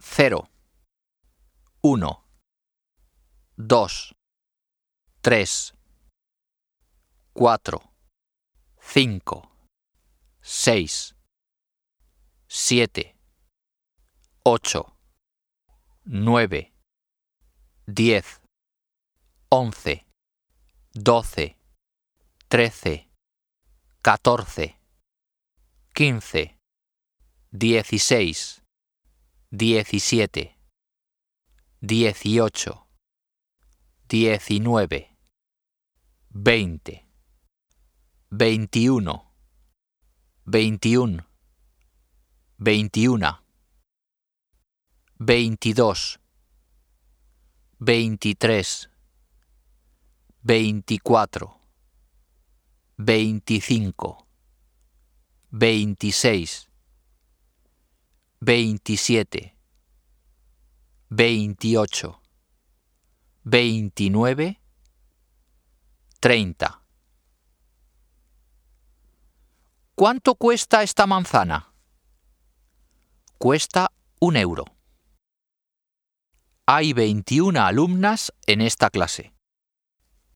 0, 1, 2, 3, 4, 5, 6, 7, 8, 9, 10, 11, 12, 13, 14, 15, 16, 17, 18, 19, 20, 21, 21, 21, 22, 23, 24, 25, 26, 27, 28, 29, 30. ¿Cuánto cuesta esta manzana? Cuesta 1 euro. Hay 21 alumnas en esta clase.